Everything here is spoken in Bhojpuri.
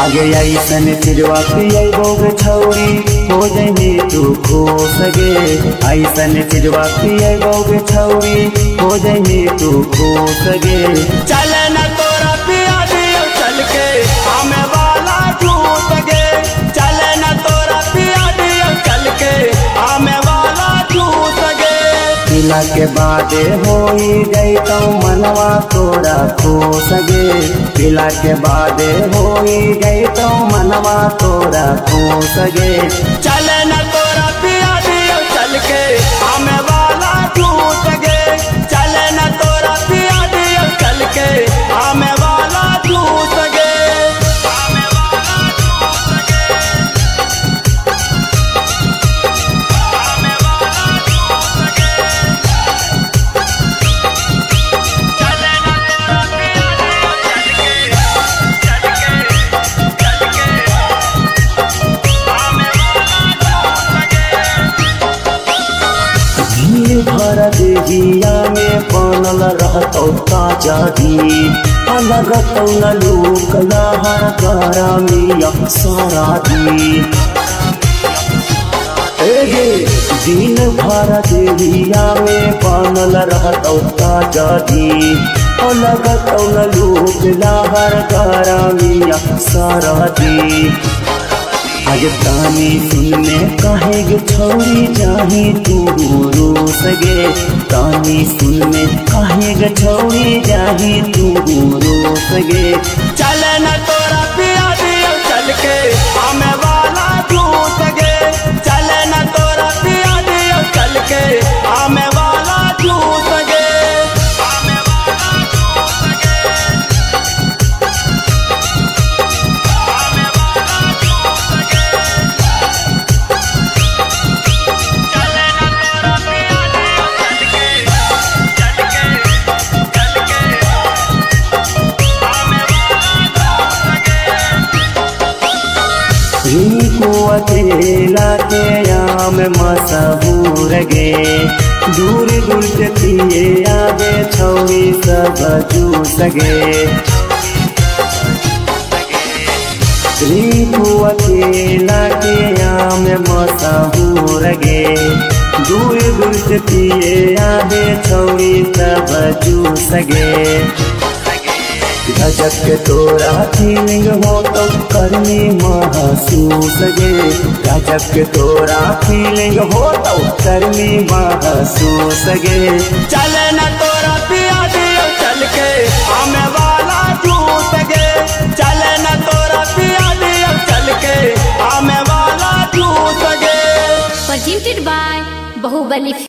आगे ऐसन चिरवा पियबो गे छौरी हो जाइए तू खुश गे। ऐसन चिरवा पियबो गे छौरी हो जाइए तू खुश गे। चल न तोरा पिया दियो चल के हमें वाला झूठ गे। चल न तोरा पिया दियो चल के हमें वाला झूठ गे। पिला के बाद होई गई तो मनवा तोरा खुश गे। पिला के बाद होई गई तो मनवा तोरा खुश गे। चल न तोरा पिया दियो चल के हमें वाला झूठ गे। चल न तोरा पिया दियो चल के हमें वाला झूठ गे। हमें वाला झूठ गे। हमें वाला झूठ गे। चल न तोरा पिया दियो चल के चल के चल के हमें वाला झूठ गे। भीड़ भर देहिया में बनल रहतौ ताजा दी लगतौ न लोक लहर करा मिया सारा दी। दिन भर देहिया में बनल रहतौ ताजा दी लगतौ न लोक लहर करा मिया सारा दी। आज तानी सुनने काहे गे छौरी जाही तू रोस गे। तानी सुनने काहे गे छौरी जाही तू रोस गे। चल न तोरा पिया दियो चल के हमें वाला झूठ गे। चल न तोरा पिया दियो चल के हमें वाला झूठ गे। हमें वाला झूठ गे। हमें वाला झूठ गे। चल न तोरा पिया दियो चल के चल के चल के हमें वाला झूठ गे। रिंकू अकेला के आम मशहूर गे। दूर दूर से पिए आगे छौरी सब जूस गे। रिंकू अकेला के आम मशहूर गे। दूर दूर से पिए आगे छौरी सब जूस गे। गजब के तोरा फीलिंग हो तो करनी महसूस गे। गजब के तोरा फीलिंग हो तो करनी महसूस गे। चल न तोरा पिया दियो चल के हमें वाला झूठ गे। चल न तोरा पिया दियो चल के हमें वाला झूठ गे। Presented by Bahubali.